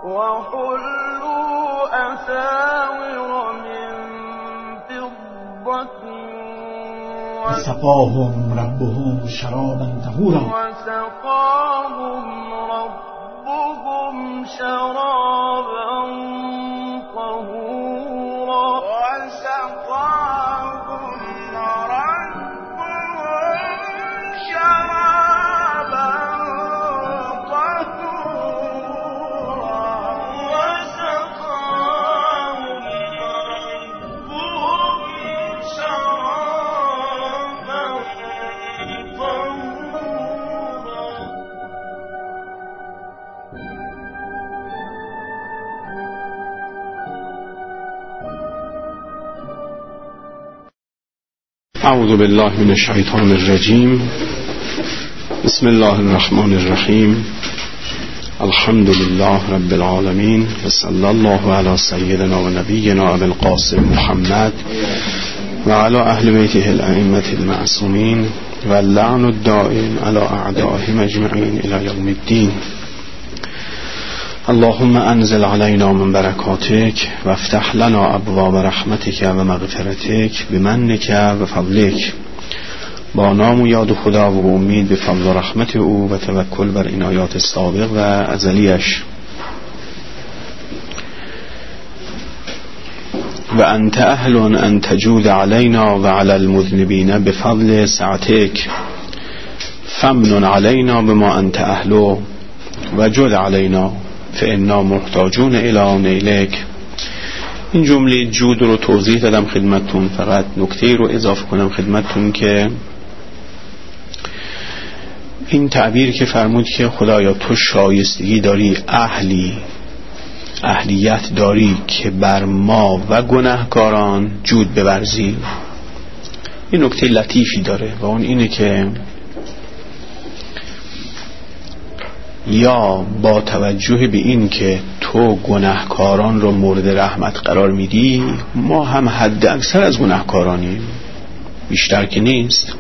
وحلوا أساور من فضة وسقاهم ربهم شرابا طهورا وسقاهم ربهم شرابا طهورا وسقاهم ربهم شرابا طهورا وسقاهم ربهم شرابا طهورا. اعوذ بالله من الشیطان الرجیم. بسم الله الرحمن الرحیم. الحمد لله رب العالمین و صلی الله علی سیدنا و نبینا ابی القاسم محمد و علی اهل بیته الائمه المعصومین و اللعن الدائم علی اعدائهم اجمعین الی یوم الدین. اللهم انزل علينا من بركاتك وافتح لنا ابواب رحمتك و مغفرتك بمنك و فضلك. با نام و یاد خدا و امید به فضل و رحمت او و توکل بر عنایات سابق و ازلیش. و انت اهل ان تجود علينا و على المذنبين بفضل سعتك فمن علينا بما انت اهله و جد علينا فإنا محتاجون إلى نیلک. این جمله جود رو توضیح دادم خدمتتون، فقط نکته رو اضافه کنم خدمتتون که این تعبیر که فرمود که خدایا تو شایستگی داری، اهلیت داری که بر ما و گناهکاران جود بورزی، این نکته لطیفی داره و اون اینه که یا با توجه به این که تو گناهکاران رو مورد رحمت قرار میدی، ما هم حد اکثر از گناهکارانیم، بیشتر که نیست.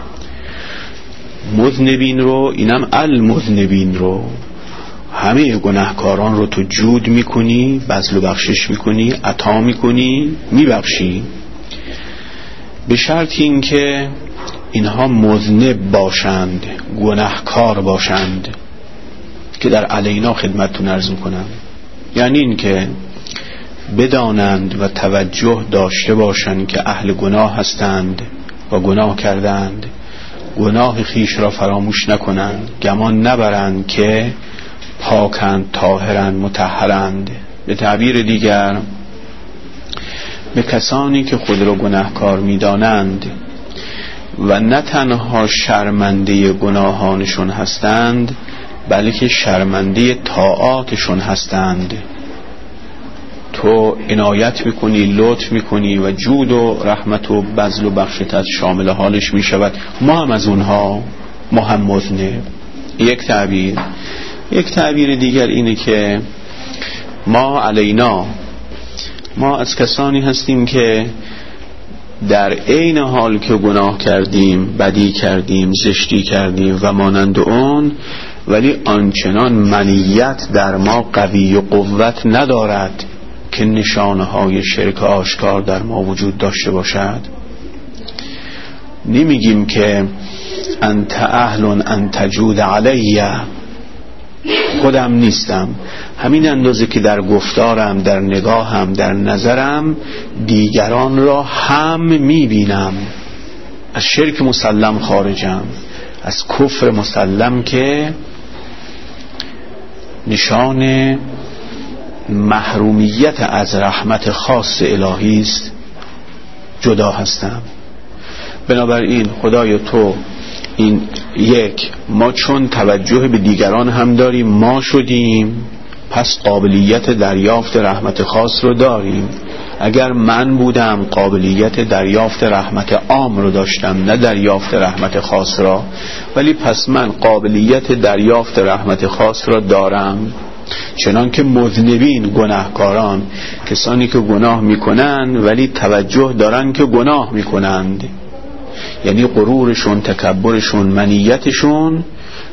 مذنبین رو، اینم المذنبین رو، همه گناهکاران رو تو جود میکنی، بذل و بخشش میکنی، عطا میکنی، میبخشی، به شرط این که اینها مذنب باشند، گناهکار باشند که در علینا خدمتتون عرض میکنم. یعنی این که بدانند و توجه داشته باشند که اهل گناه هستند و گناه کردند، گناه خیش را فراموش نکنند، گمان نبرند که پاکند، طاهرند، مطهرند. به تعبیر دیگر به کسانی که خود را گناهکار میدانند و نه تنها شرمنده گناهانشون هستند بلکه شرمنده طاعاتشون هستند، تو عنایت میکنی، لطف میکنی و جود و رحمت و بذل و بخشت شامل حالش میشود. ما هم از اونها، ما هم مذنب. یک تعبیر دیگر اینه که ما علینا، ما از کسانی هستیم که در عین حال که گناه کردیم، بدی کردیم، زشتی کردیم و مانند اون، ولی آنچنان منیت در ما قوی و قوت ندارد که نشانه های شرک آشکار در ما وجود داشته باشد. نمیگیم که انت اهل ان تجود علی، خودم نیستم، همین اندازه که در گفتارم، در نگاهم، در نظرم دیگران را هم میبینم. از شرک مسلم خارجم، از کفر مسلم که نشان محرومیت از رحمت خاص الهی است جدا هستم. بنابراین خدای تو این یک، ما چون توجه به دیگران هم داریم، ما شدیم، پس قابلیت دریافت رحمت خاص رو داریم. اگر من بودم قابلیت دریافت رحمت عام رو داشتم، نه دریافت رحمت خاص را، ولی پس من قابلیت دریافت رحمت خاص را دارم. چنان که مذنبین، گناهکاران، کسانی که گناه میکنن ولی توجه دارن که گناه میکنند، یعنی غرورشون، تکبرشون، منیتشون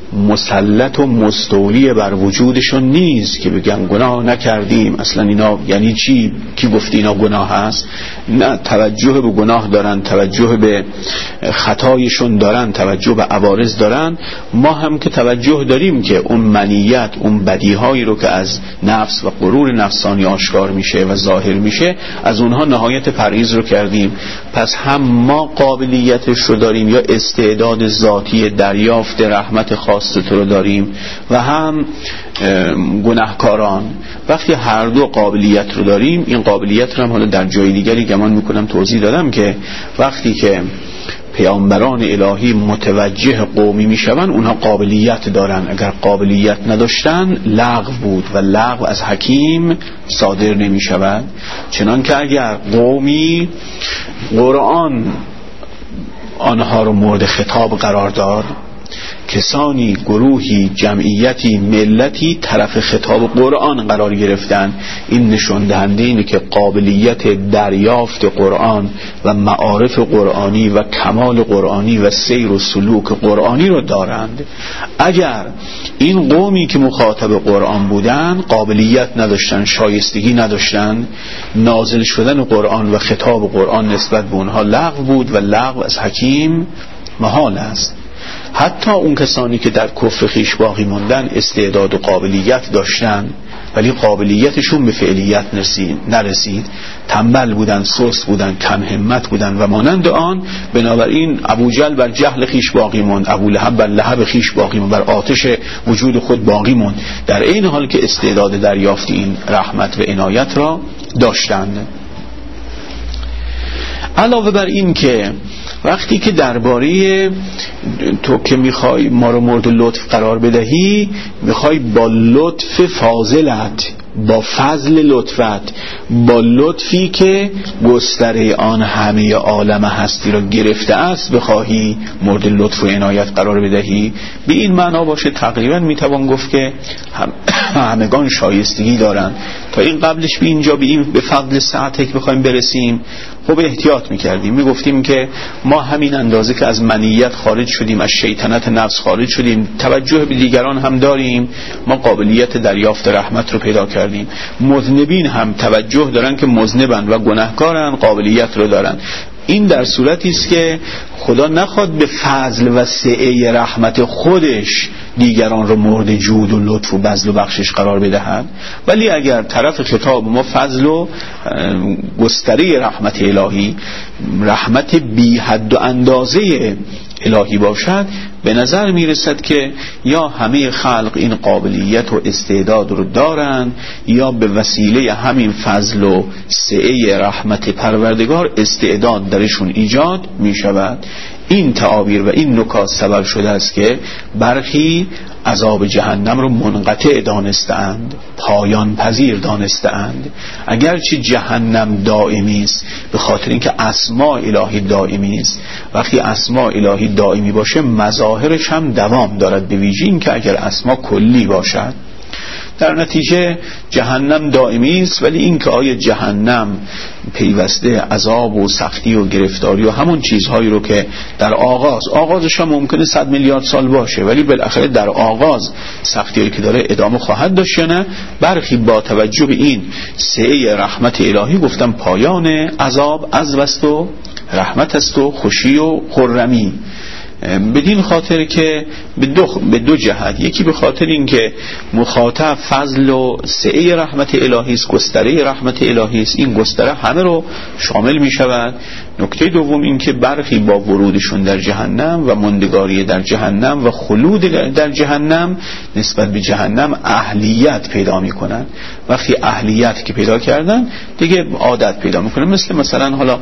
مسلط و مستولی بر وجودشون نیست که بگن گناه نکردیم. اصلا اینا یعنی چی؟ کی گفت اینا گناه هست؟ نه، توجه به گناه دارن، توجه به خطایشون دارن، توجه به عوارض دارن. ما هم که توجه داریم که اون منیت، اون بدیهایی رو که از نفس و غرور نفسانی آشکار میشه و ظاهر میشه، از اونها نهایت پرهیز رو کردیم. پس هم ما قابلیتش رو داریم یا استعداد ذاتی دریافت رحمت خاص تو رو داریم و هم گناهکاران. وقتی هر دو قابلیت رو داریم، این قابلیت رو هم حالا در جای دیگری گمان میکنم توضیح دادم که وقتی که پیامبران الهی متوجه قومی میشون، اونها قابلیت دارن. اگر قابلیت نداشتن لغو بود و لغو از حکیم صادر نمیشود. چنان که اگر قومی قرآن آنها رو مورد خطاب قرار داد، کسانی، گروهی، جمعیتی، ملتی طرف خطاب قرآن قرار گرفتن، این نشون دهنده اینه که قابلیت دریافت قرآن و معارف قرآنی و کمال قرآنی و سیر و سلوک قرآنی رو دارند. اگر این قومی که مخاطب قرآن بودن قابلیت نداشتن، شایستگی نداشتن، نازل شدن قرآن و خطاب قرآن نسبت به اونها لغو بود و لغو از حکیم محال است. حتی اون کسانی که در کفر خویش باقی موندن استعداد و قابلیت داشتن ولی قابلیتشون به فعلیت نرسید، تنبل بودن، سست بودن، کم همت بودن و مانند آن. بنابراین ابو جهل بر جهل خویش باقی موند، ابو لهب بر لهب خویش باقی موند، بر آتش وجود خود باقی موند، در این حال که استعداد دریافت این رحمت و عنایت را داشتند. علاوه بر این که وقتی که درباره تو که میخوای ما رو مورد لطف قرار بدهی، میخوای با لطف فاضلت، با فضل لطفت، با لطفی که گستره آن همه عالم هستی را گرفته است بخواهی مورد لطف و عنایت قرار بدهی، به این معنا باشه تقریبا میتوان گفت که همگان شایستگی دارن. تا این قبلش به اینجا به فضل سعتک بخوایم برسیم، خب احتیاط میکردیم، میگفتیم که ما همین اندازه که از منیت خارج شدیم، از شیطنت نفس خارج شدیم، توجه به دیگران هم داریم، ما قابلیت دریافت رحمت رو پیدا کردیم. مذنبین هم توجه دارن که مذنبن و گناهکارن، قابلیت رو دارن. این در صورتی است که خدا نخواد به فضل و سعه رحمت خودش دیگران رو مورد جود و لطف و بذل و بخشش قرار بدهد. ولی اگر طرف خطاب ما فضل و گستره رحمت الهی، رحمت بی حد و اندازه الهی باشد، به نظر میرسد که یا همه خلق این قابلیت و استعداد رو دارند یا به وسیله همین فضل و سعه رحمت پروردگار استعداد درشون ایجاد می شود. این تعابیر و این نکات سبب شده است که برخی عذاب جهنم رو منقطع دانستند، پایان پذیر دانستند. اگرچه جهنم دائمی است به خاطر اینکه اسماء الهی دائمی است، وقتی اسماء الهی دائمی باشه مظاهرش هم دوام دارد، به ویژه اینکه اگر اسماء کلی باشد. در نتیجه جهنم دائمی است، ولی این که آیا جهنم پیوسته عذاب و سختی و گرفتاری و همون چیزهایی رو که در آغازش هم ممکنه 100 میلیارد سال باشه، ولی بالاخره در آغاز سختیایی که داره ادامه خواهد داشت یا نه، برخی با توجه به این سعه رحمت الهی گفتم پایان عذاب عذاب و رحمت است و خوشی و خرمی. بدین خاطر که به دو جهت، یکی به خاطر اینکه مخاطب فضل و سعه رحمت الهی است، گستره رحمت الهی است، این گستره همه رو شامل می شود. نکته دوم این که برخی با ورودشون در جهنم و ماندگاری در جهنم و خلود در جهنم نسبت به جهنم اهلیت پیدا می کنن. وقتی اهلیت که پیدا کردن دیگه عادت پیدا می کنن. مثلا حالا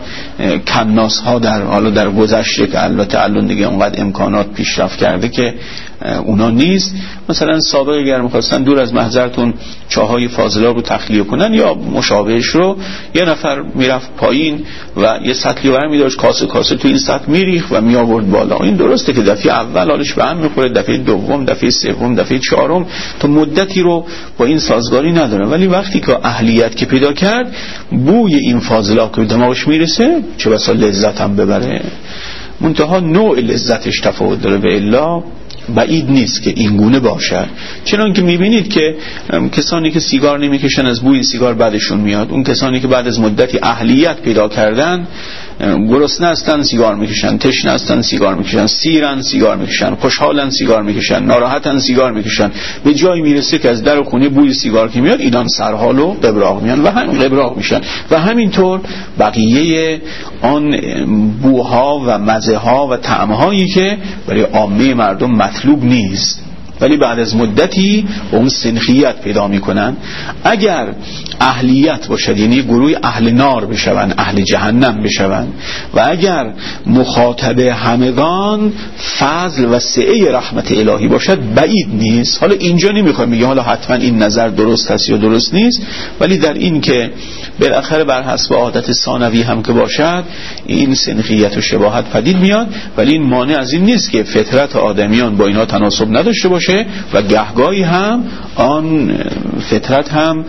کناس ها در گذشته که البته الان دیگه اونقدر امکانات پیشرفت کرده که اونا نیست. مثلا سابق اگر می‌خواستن دور از محضرتون چاهای فاضلاب رو تخلیه کنن یا مشابهش رو، یه نفر میرفت پایین و یه سطلی برمی داشت، کاسه تو این سطل میریخت و می آورد بالا. این درسته که دفعه اول حالش به هم میخوره، دفعه دوم، دفعه سوم، دفعه چهارم تا مدتی رو با این سازگاری نداره، ولی وقتی که اهلیت که پیدا کرد، بوی این فاضلاب که به دماغش میرسه چه بسا لذت هم ببره. منتها نوع لذتش تفاوت داره، به الا بعید نیست که این گونه باشد. چنان که میبینید که کسانی که سیگار نمیکشن از بوی سیگار بعدشون میاد، اون کسانی که بعد از مدتی اهلیت پیدا کردن، گرسنه هستن سیگار میکشن، تشنه هستن سیگار میکشن، سیرن سیگار میکشن، خوشحالن سیگار میکشن، ناراحتن سیگار میکشن، به جایی میرسه که از در خونه بوی سیگار که میاد اینان سرحال و قبراق میان و همین قبراق میشن و همینطور بقیه آن بوها و مزه ها و طعم هایی که برای عامه مردم مطلوب نیست ولی بعد از مدتی اون سنخیت پیدا میکنن. اگر اهلیت باشد، یعنی گروه اهل نار بشون، اهل جهنم بشون، و اگر مخاطب همگان فضل و سعه رحمت الهی باشد، بعید نیست. حالا اینجا نمیخوایم بگیم حالا حتما این نظر درست هست یا درست نیست، ولی در این که بالاخره بر حسب عادت ثانوی هم که باشد این سنخیت و شباهت پدید میاد، ولی این مانع از این نیست که فطرت آدمیان با اینا تناسب نداشته باشه و گهگاهی هم آن فطرت هم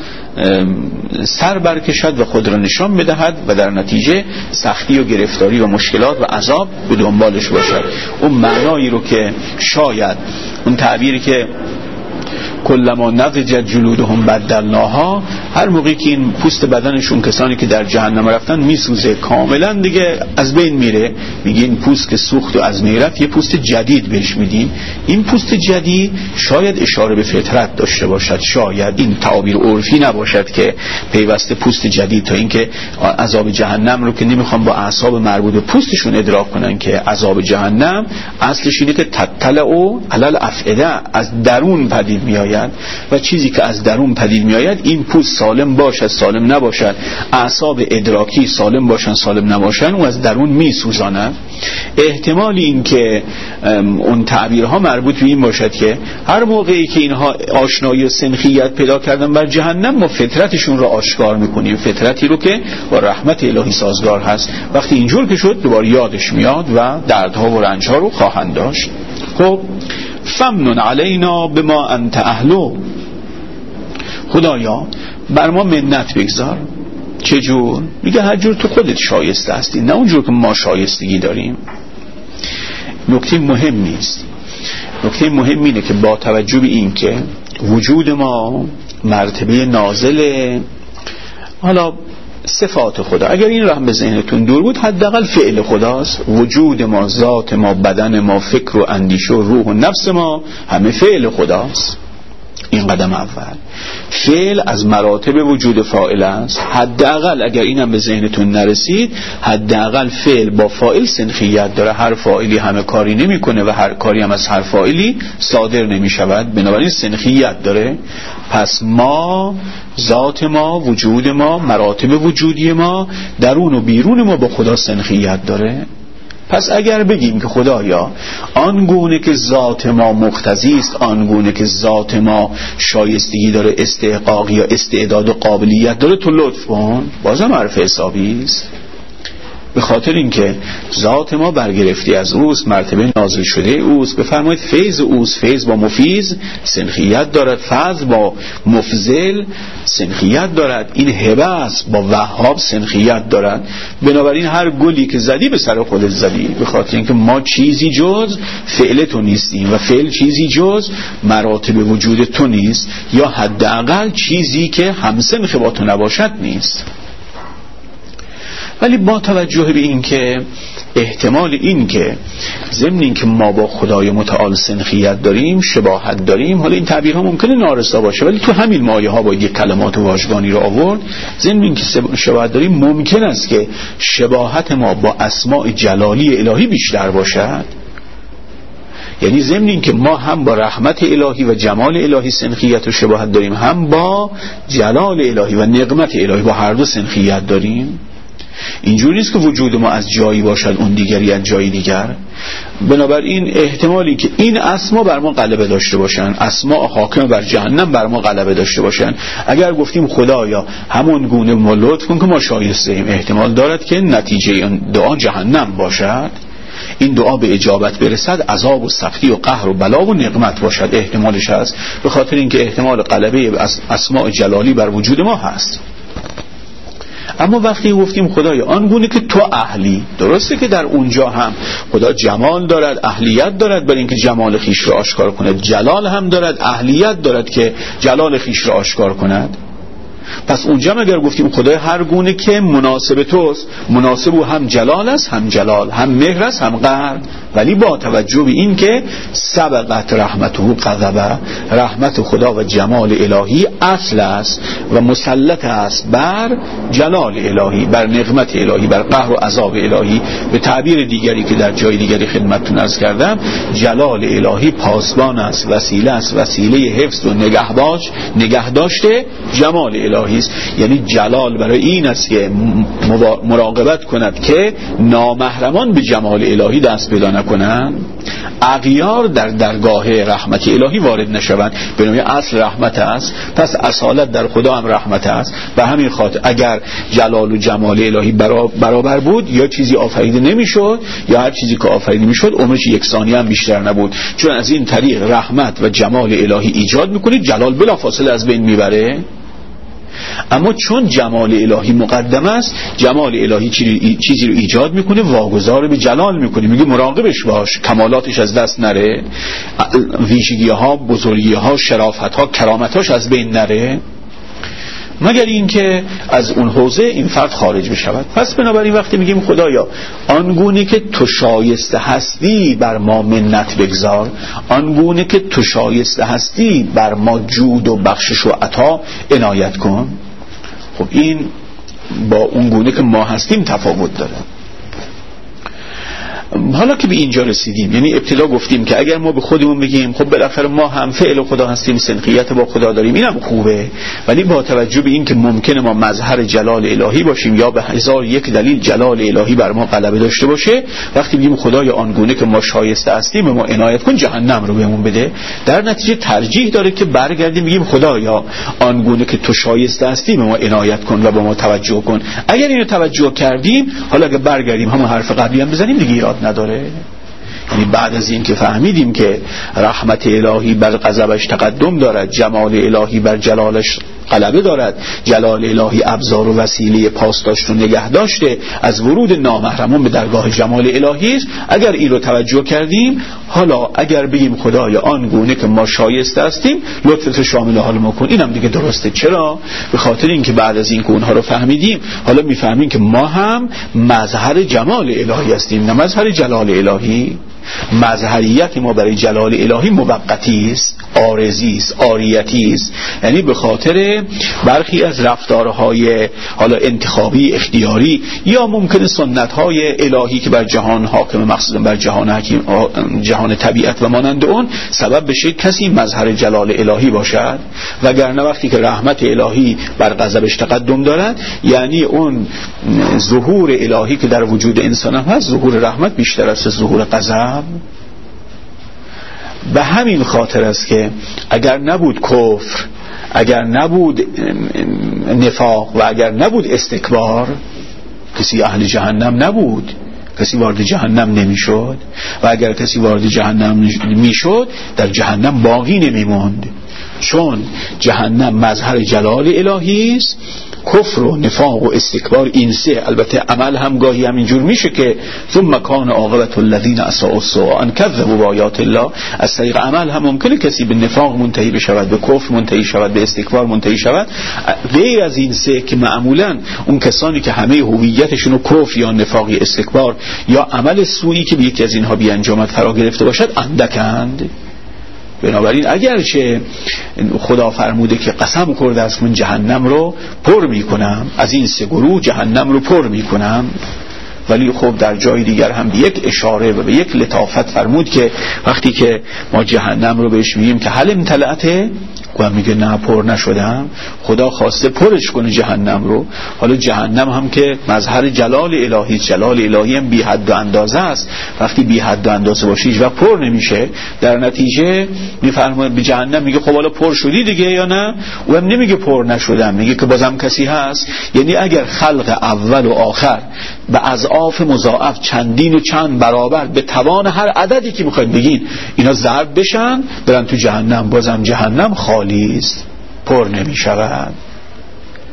سر برکشد و خود را نشان بدهد و در نتیجه سختی و گرفتاری و مشکلات و عذاب به دنبالش باشد. اون معنایی رو که شاید اون تعبیری که کلما نضجت جلودهم بدلناها، هر موقعی که این پوست بدنشون کسانی که در جهنم رفتن میسوزه کاملا دیگه از بین میره، میگه این پوست که سوخت و از میرفت یه پوست جدید بهش میدیم. این پوست جدید شاید اشاره به فطرت داشته باشد، شاید این تعابیر عرفی نباشد که پیوسته پوست جدید، تا اینکه عذاب جهنم رو که نمیخوام با اعصاب مربوط به پوستشون ادراک کنن که عذاب جهنم اصلش اینه که تطلع علل افئده، از درون پدید میآید و چیزی که از درون پدید میآید این پوست سالم باشد سالم نباشد، اعصاب ادراکی سالم باشن سالم نباشن، او از درون میسوزاند. احتمال این که اون تعبیرها مربوط به این باشد که هر موقعی که اینها آشنایی و سنخیت پیدا کردن بر جهنم، ما فطرتشون رو آشکار میکنیم، فطرتی رو که با رحمت الهی سازگار هست. وقتی اینجور که شد دوباره یادش میاد و دردها و رنجها رو خواهند داشت. خب فمنن علینا بما انت اهلو، خدایا بر ما منت بگذار. چجور؟ میگه هر جور تو خودت شایسته هستی، نه اونجور که ما شایستگی داریم. نکته مهم نیست، نکته مهم اینه که با توجه به این که وجود ما مرتبه نازل حالا صفات خدا، اگر این رو هم به ذهنتون دور بود، حداقل فعل خداست. وجود ما، ذات ما، بدن ما، فکر و اندیشه و روح و نفس ما همه فعل خداست. این قدم اول. فعل از مراتب وجود فاعل است. حداقل اگر اینم به ذهنتون نرسید، حداقل فعل با فاعل سنخیت داره. هر فاعلی همه کاری نمیکنه و هر کاری هم از هر فاعلی صادر نمیشود، بنابراین سنخیت داره. پس ما، ذات ما، وجود ما، مراتب وجودی ما، درون و بیرون ما با خدا سنخیت داره. پس اگر بگیم که خدایا آنگونه که ذات ما مقتضی است، آنگونه که ذات ما شایستگی داره، استحقاق یا استعداد و قابلیت داره، تو لطف کن، بازم حرف حسابی است. به خاطر اینکه ذات ما برگرفتی از اوست، مرتبه نازل شده اوست. بفرمایید فیض اوست، فیض با مفیض سنخیت دارد، فضل با مفضل سنخیت دارد، این هبه است با وهاب سنخیت دارد. بنابراین هر گلی که زدی به سر خودت زدی، به خاطر اینکه ما چیزی جز فعل تو نیستیم و فعل چیزی جز مراتب وجود تو نیست، یا حداقل چیزی که همسنخ با تو نباشد نیست. ولی با توجه به این که احتمال این که ضمن این که ما با خدای متعال سنخیت داریم، شباهت داریم، حالا این تعبیرها ممکنه نارسا باشه ولی تو همین مایه ها باید یک کلمات و واژگانی رو آورد. ضمن این که شباهت داریم، ممکن است که شباهت ما با اسماء جلالی الهی بیشتر باشد. یعنی ضمن این که ما هم با رحمت الهی و جمال الهی سنخیت و شباهت داریم، هم با جلال الهی و نقمت الهی، با هر دو سنخیت داریم. اینجوری نیست که وجود ما از جایی باشد اون دیگری از جایی دیگر. بنابراین احتمالی که این اسما بر ما غلبه داشته باشن، اسما حاکم بر جهنم بر ما غلبه داشته باشن، اگر گفتیم خدایا همون گونه ما لطف کن که ما شایسته ایم، احتمال دارد که نتیجه این دعا جهنم باشد. این دعا به اجابت برسد، عذاب و سختی و قهر و بلا و نقمت باشد، احتمالش هست، به خاطر اینکه احتمال غلبه اسماء جلالی بر وجود ما هست. اما وقتی گفتیم خدایا آنگونه که تو اهلی، درسته که در اونجا هم خدا جمال دارد، اهلیت دارد برای اینکه جمال خیش را آشکار کند، جلال هم دارد، اهلیت دارد که جلال خیش را آشکار کند. پس اونجا اگر گفتیم خدای هر گونه که مناسب توست، مناسب او هم جلال است، هم جلال، هم مهر است، هم قهر، ولی با توجه به این که سبقت رحمته غضبه، رحمت خدا و جمال الهی اصل است و مسلط است بر جلال الهی، بر نقمت الهی، بر قهر و عذاب الهی. به تعبیر دیگری که در جای دیگری خدمتتون عرض کردم، جلال الهی پاسبان است، وسیله است، وسیله حفظ و نگهداشته جمال الهی است. یعنی جلال برای این است که مراقبت کند که نامحرمان به جمال الهی دست پیدا نکنند، اغیار در درگاه رحمت الهی وارد نشوند. به نوعی اصل رحمت است، پس اصالت در خدا هم رحمت است. و همین خاطر اگر جلال و جمال الهی برابر بود، یا چیزی آفریده نمیشد، یا هر چیزی که آفریده میشد عمرش یک ثانیه هم بیشتر نبود. چون از این طریق رحمت و جمال الهی ایجاد میکنید، جلال بلافاصله از بین میبره. اما چون جمال الهی مقدم است، جمال الهی چیزی رو ایجاد میکنه، واگذار به جلال میکنه، میگه مراقبش باش کمالاتش از دست نره، ویژگی ها، بزرگی ها، شرافت ها، کرامت هاش از بین نره، مگر اینکه از اون حوزه این فرد خارج بشود. پس بنابراین وقتی میگیم خدایا آنگونه که تو شایسته هستی بر ما منت بگذار، آنگونه که تو شایسته هستی بر ما جود و بخشش و عطا عنایت کن، خب این با اونگونه که ما هستیم تفاوت داره. حالا که به اینجا رسیدیم، یعنی ابتدا گفتیم که اگر ما به خودمون بگیم خب بالاخره ما هم فعل خدا هستیم، سنخیت با خدا داریم، اینم خوبه، ولی با توجه به این که ممکنه ما مظهر جلال الهی باشیم یا به 1001 دلیل جلال الهی بر ما غلبه داشته باشه، وقتی میگیم خدای آنگونه که ما شایسته هستیم به ما عنایت کن، جهنم رو بهمون بده، در نتیجه ترجیح داره که برگردیم بگیم خدایا آنگونه که تو شایسته هستی به ما عنایت کن و به ما توجه کن. اگر اینو توجه کردیم، حالا اگه برگردیم همون حرف قبلی هم بزنیم دیگه ایراد نداره. یعنی بعد از این که فهمیدیم که رحمت الهی بر غضبش تقدم دارد، جمال الهی بر جلالش غلبه دارد، جلال الهی ابزار و وسیله پاسداشت و نگه داشته از ورود نامحرمان به درگاه جمال الهی است، اگر این رو توجه کردیم، حالا اگر بگیم خدایا آنگونه که ما شایسته هستیم لطفت شامل حال ما کن، اینم دیگه درسته. چرا؟ به خاطر اینکه بعد از این که اونها رو فهمیدیم، حالا میفهمیم که ما هم مظهر جمال الهی هستیم، نه مظهر جلال الهی. مظهریت ما برای جلال الهی موقتی است، عارضی است، عاریتی است. یعنی به خاطر برخی از رفتارهای حالا انتخابی، اختیاری، یا ممکن سنت‌های الهی که بر جهان حاکم، مخصوصا بر جهان طبیعت و مانند اون، سبب بشه کسی مظهر جلال الهی باشد. وگرنه وقتی که رحمت الهی بر غضبش تقدم دارد، یعنی اون ظهور الهی که در وجود انسان هست، ظهور رحمت بیشتر است از ظهور غضب. به همین خاطر است که اگر نبود کفر، اگر نبود نفاق و اگر نبود استکبار، کسی اهل جهنم نبود، کسی وارد جهنم نمیشد، و اگر کسی وارد جهنم میشد در جهنم باقی نمیموند، چون جهنم مظهر جلال الهی است. کفر و نفاق و استکبار این سه، البته عمل هم گاهی همینجور میشه که ثم کان عاقبت الذین اساءوا السوء ان کذبوا بآیات الله، از طریق عمل هم ممکنه کسی به نفاق منتهی بشود، به کفر منتهی شود، به استکبار منتهی شود. غیر از این سه که معمولا اون کسانی که همه هویتشون رو کفر یا نفاق یا استکبار یا عمل سوئی که به یکی از اینها بیانجامد فرا گرفته باشد اندکند. بنابراین اگرچه خدا فرموده که قسم خورده است من جهنم رو پر میکنم، از این سه گروه جهنم رو پر میکنم، ولی خب در جای دیگر هم به یک اشاره و به یک لطافت فرمود که وقتی که ما جهنم رو بهش میگیم که هل امتلأته، و میگه نه پر نشدم، خدا خواسته پرش کنه جهنم رو. حالا جهنم هم که مظهر جلال الهی، جلال الهی هم بی حد و اندازه است، وقتی بی حد و اندازه باشه هیچ وقت پر نمیشه. در نتیجه میفرماید به جهنم میگه خب حالا پر شدی دیگه یا نه؟ او هم نمیگه پر نشدم، میگه که بازم کسی هست. یعنی اگر خلق اول و آخر به اضعاف مضاعف چندین و چند برابر به توان هر عددی که میخواید بگین اینا ضرب بشن برن تو جهنم، بازم جهنم خالی است، پر نمی شود.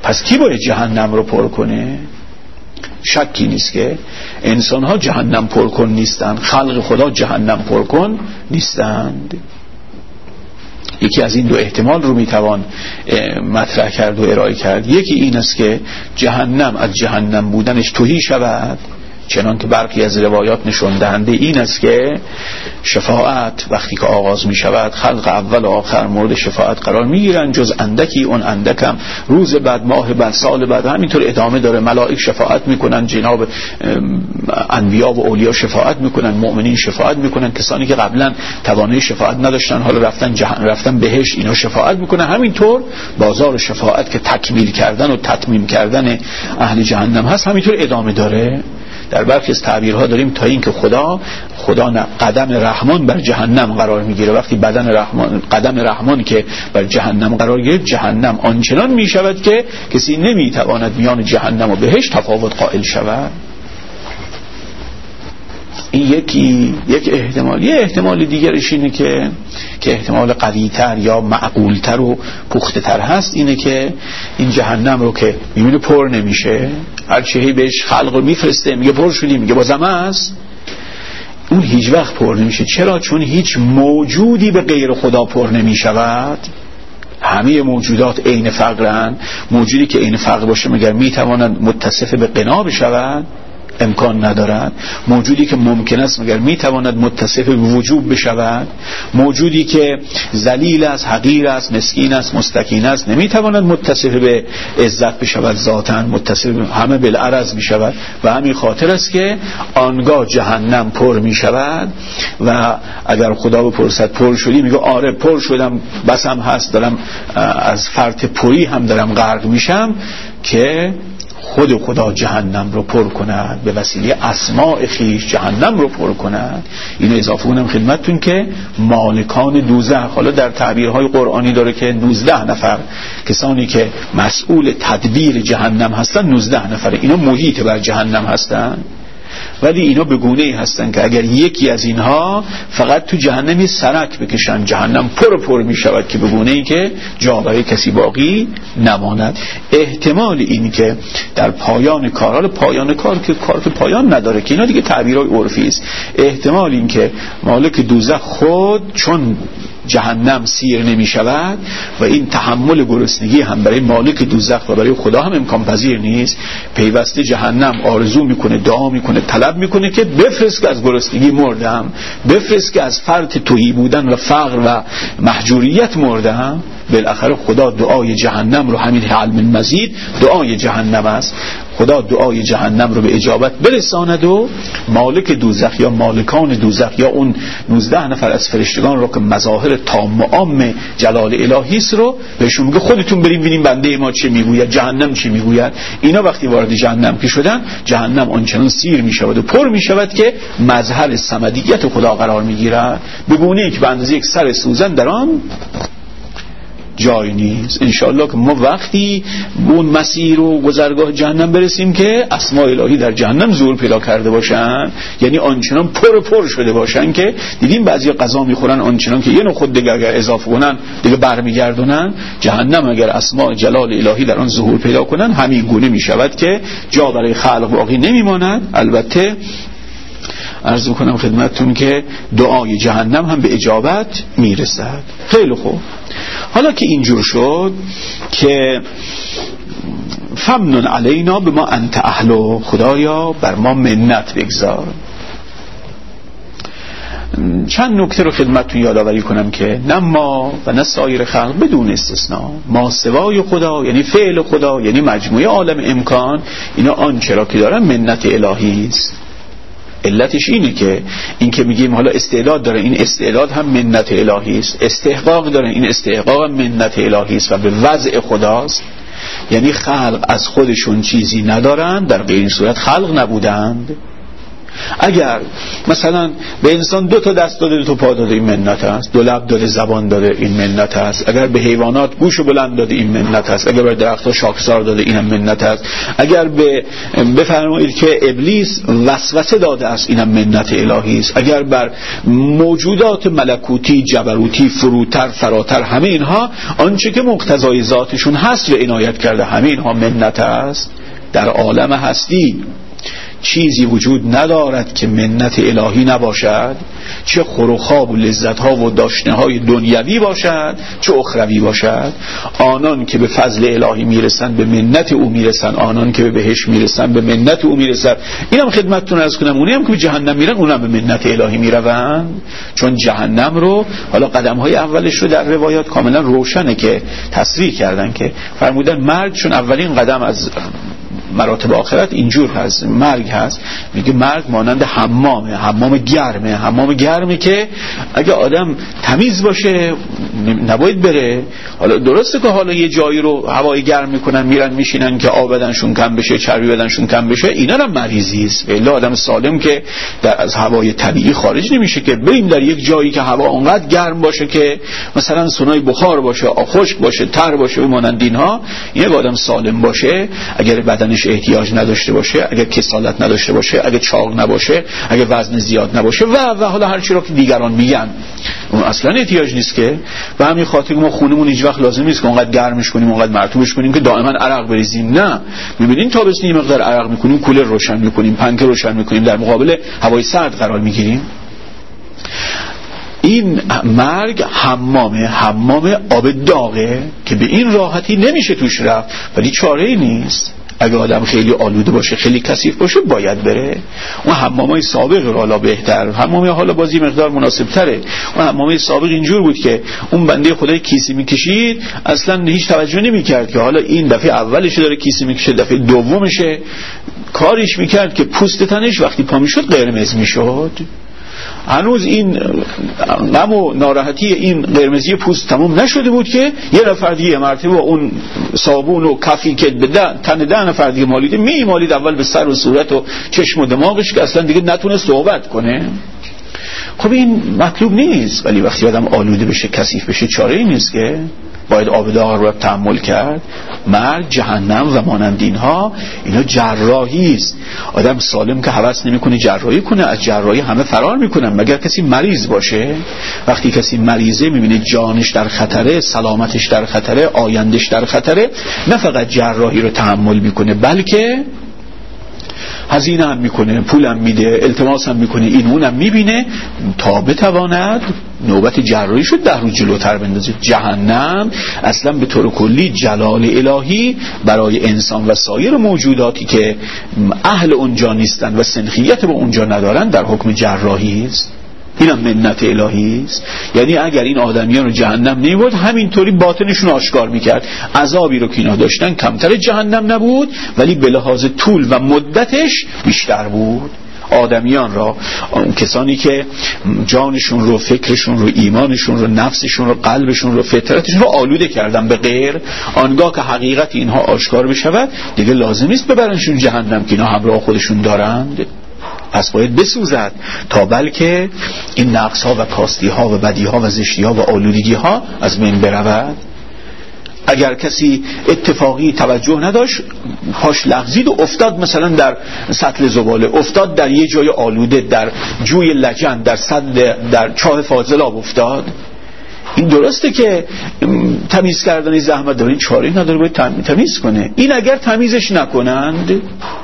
پس کی باید جهنم رو پر کنه؟ شکی نیست که انسان ها جهنم پر کن نیستند، خلق خدا جهنم پر کن نیستند. یکی از این دو احتمال رو میتوان مطرح کرد و ارائه کرد. یکی این است که جهنم از جهنم بودنش تهی شود، چنان که برخی از روایات نشون دهنده این است که شفاعت وقتی که آغاز می شود خلق اول و آخر مورد شفاعت قرار می گیرن، جز اندکی اون اندکم روز بعد، ماه بعد، سال بعد، همینطور ادامه داره. ملائک شفاعت می کنن، جناب انبیا و اولیا شفاعت می کنن، مؤمنین شفاعت می کنن، کسانی که قبلا توانایی شفاعت نداشتن حالا رفتن بهشت، اینا شفاعت می کنن. همینطور بازار شفاعت که تکمیل کردن و تتمیم کردن اهل جهنم هست همینطور ادامه داره. در برخی از تعبیرها داریم تا این که خدا قدم رحمان بر جهنم قرار میگیره. وقتی قدم رحمان که بر جهنم قرار گرفت، جهنم آنچنان میشود که کسی نمیتواند میان جهنم و بهشت تفاوت قائل شود. این یک احتمال. یه احتمال دیگرش اینه که احتمال قوی‌تر یا معقول‌تر و پخته‌تر هست، اینه که این جهنم رو که میبینه پر نمیشه، هر چیزی بهش خلق رو میفرسته میگه پر شدی، میگه بازم هست، اون هیچ وقت پر نمیشه. چرا؟ چون هیچ موجودی به غیر خدا پر نمیشود. همه موجودات عین فقرن. موجودی که عین فقر باشه مگر میتواند متصف به غنا بشود؟ امکان ندارد. موجودی که ممکن است مگر میتواند متصف به وجوب بشود؟ موجودی که ذلیل است، حقیر است، مسکین است، مستکین است نمیتواند متصف به عزت بشود ذاتاً، متصف به همه بالعرض بشود. و همین خاطر است که آنگاه جهنم پر میشود و اگر خدا بپرسد پر شدی، میگه آره پر شدم، بسم هست، دارم از فرط پری هم دارم غرق میشم، که خدا جهنم رو پر کند، به وسیله اسماء خیش جهنم رو پر کند. اینو اضافه کنم خدمتتون که مالکان دوزخ، حالا در تعبیرهای قرآنی داره که 19 نفر کسانی که مسئول تدبیر جهنم هستن، 19 نفر اینا محیط بر جهنم هستن، ولی اینا به گونه‌ای هستن که اگر یکی از اینها فقط تو جهنم یه سرک بکشن، جهنم پر می شود که به گونه‌ای که جا برای کسی باقی نماند. احتمال این که در پایان کار که پایان نداره که اینا دیگه تعبیرهای عرفی است، احتمال این که مالک دوزخ خود چون جهنم سیر نمی شود و این تحمل گرسنگی هم برای مالک دوزخ و برای خدا هم امکان پذیر نیست، پیوسته جهنم آرزو میکنه، دعا میکنه، طلب میکنه که بفرست که از گرسنگی مردم، بفرست که از فرط تهی بودن و فقر و محجوریت مردم. بالاخره خدا دعای جهنم رو، همین علم المزید دعای جهنم است، خدا دعای جهنم رو به اجابت برساند و مالک دوزخ یا مالکان دوزخ یا اون 19 نفر از فرشتگان رو که مظاهر تام و عام جلال الهی است رو بهشون میگه خودتون بریم ببینیم بنده ما چه میگوید، جهنم چه میگوید. اینا وقتی وارد جهنم که شدن، جهنم آنچنان سیر میشود و پر میشود که مظهر صمدیت خدا قرار میگیرد، به گونه‌ای که به اندازه یک سر سوزن در آن جای نیست. انشاءالله که ما وقتی به اون مسیر و گذرگاه جهنم برسیم که اسماء الهی در جهنم ظهور پیدا کرده باشن، یعنی آنچنان پر شده باشن که دیدیم بعضی غذا میخورن آنچنان که یه نوع خود دیگه اگر اضافه کنن دیگه برمیگردونن. جهنم اگر اسماء جلال الهی در آن ظهور پیدا کنن، همین گونه میشود که جا برای خلق باقی نمیماند. البته عرض میکنم خدمتتون که دعای جهنم هم به اجابت میرسد. خیلی خوب، حالا که اینجور شد که فمنن علینا به ما انت اهلو، خدایا بر ما منت بگذار. چند نکته رو خدمتتون یادآوری کنم که نه ما و نه سایر خلق بدون استثناء، ما سوای خدا یعنی فعل خدا یعنی مجموعه عالم امکان، اینا آنچه را که دارن منت الهی است. علتش اینه که این که میگیم حالا استعداد داره، این استعداد هم منت الهی است، استحقاق داره، این استحقاق هم منت الهی است و به وضع خداست. یعنی خلق از خودشون چیزی ندارند، در غیر این صورت خلق نبودند. اگر مثلا به انسان 2 تا دست داده 2 تا پا داده این منت است، 2 لب داده زبان داده این منت است، اگر به حیوانات گوش و بلند داده این منت است، اگر به درختها شاخسار داده این هم منت است، اگر بفرمایید که ابلیس وسوسه داده است این هم منت الهی است، اگر بر موجودات ملکوتی جبروتی فروتر فراتر همه اینها آنچه که مقتضای ذاتشون هست رو عنایت کرده، همه اینها منت است. در عالم هستی چیزی وجود ندارد که منت الهی نباشد، چه خور و خواب و لذت ها و داشتنه های دنیوی باشد چه اخروی باشد. آنان که به فضل الهی میرسن به منت او میرسن، آنان که به بهشت میرسن به منت او میرسن. اینم خدمتتون عرض کنم اونی هم که به جهنم میرن اونم به منت الهی میرون، چون جهنم رو حالا قدم های اولش رو در روایات کاملا روشنه که تصریح کردن که فرمودن مرگ چون اولین قدم از مراتب آخرت اینجور هست، مرگ هست. میگه مرگ مانند حمامه، حمام گرمه که اگه آدم تمیز باشه نباید بره. حالا درسته که حالا یه جایی رو هوای گرم میکنن میرن میشینن که آب بدنشون کم بشه، چربی بدنشون کم بشه، اینا هم مریضی است. الا آدم سالم که از هوای طبیعی خارج نمیشه که بریم در یک جایی که هوا اونقدر گرم باشه که مثلا سونای بخار باشه، خشک باشه، تر باشه و مانند اینها. یک آدم سالم باشه اگر بدنش احتیاج نداشته باشه، اگر کسالت نداشته باشه، اگر چاق نباشه، اگر وزن زیاد نباشه و حالا هر چی رو که دیگران میگن، اون اصلا احتیاج نیست که. و همین خاطر ما خونمون هیچ وقت لازم نیست که اونقدر گرمش کنیم، اونقدر مرطوبش کنیم که دائما عرق بریزیم. نه، میبینین تابستون یه مقدار عرق میکنیم، کولر روشن میکنیم، پنکه روشن میکنیم، در مقابل هوای سرد قرار میگیریم. این مرگ حمام آب داغه که به این راحتی نمیشه توش رفت، ولی چاره‌ای نیست. اگه آدم خیلی آلوده باشه، خیلی کثیف باشه، باید بره. اون حمامای سابق رو حالا بهتر، حمامای حالا بازی مقدار مناسب تره. اون حمامای سابق اینجور بود که اون بنده خدای کیسه میکشید اصلا هیچ توجه نمیکرد که حالا این دفعه اولش داره کیسه میکشه، دفعه دومشه. کاریش میکرد که پوست تنش وقتی پا میشد قرمز میشد. هنوز این غم و ناراحتی این قرمزی پوست تمام نشده بود که یه نفر دیگه مرتبه اون صابون و کفی که به تن 10 نفر دیگه مالیده میمالید اول به سر و صورت و چشم و دماغش که اصلا دیگه نتونه صحبت کنه. خب این مطلوب نیست، ولی وقتی آدم آلوده بشه، کثیف بشه، چاره‌ای نیست که باید آب داغ رو تحمل کرد. مرگ، جهنم و مانند اینها، اینا جراحی است. آدم سالم که هوس نمیکنه جراحی کنه، از جراحی همه فرار میکنن مگر کسی مریض باشه. وقتی کسی مریضه میبینه جانش در خطره، سلامتش در خطره، آیندهش در خطره، نه فقط جراحی رو تحمل میکنه بلکه هزینه هم میکنه، پول هم میده، التماس هم میکنه، این اونم میبینه تا بتواند نوبت جراحی شد 10 روز جلوتر بندازه. جهنم اصلا به طور کلی جلال الهی برای انسان و سایر موجوداتی که اهل اونجا نیستن و سنخیت به اونجا ندارن در حکم جراحی است. اینم منت الهی است. یعنی اگر این آدمیان رو جهنم نمیبرد، همینطوری باطنشون آشکار میکرد. عذابی رو که اینا داشتن کمتر جهنم نبود، ولی به لحاظ طول و مدتش بیشتر بود. آدمیان را، کسانی که جانشون رو، فکرشون رو، ایمانشون رو، نفسشون رو، قلبشون رو، فطرتشون رو آلوده کردن به غیر، آنگاه که حقیقت اینها آشکار بشود دیگه لازم نیست ببرنشون جهنم که اینا همراه خودشون دارند. پس باید بسوزد تا بلکه این نقص ها و کاستی ها و بدی ها و زشتی ها و آلودگی ها از بین برود. اگر کسی اتفاقی توجه نداشت، پاش لغزید و افتاد مثلا در سطل زباله، افتاد در یه جای آلوده، در جوی لجن، در چاه فاضلاب افتاد، این درسته که تمیز کردنی زحمت داره، این چاره نداره، باید تمیز کنه. این اگر تمیزش نکنند،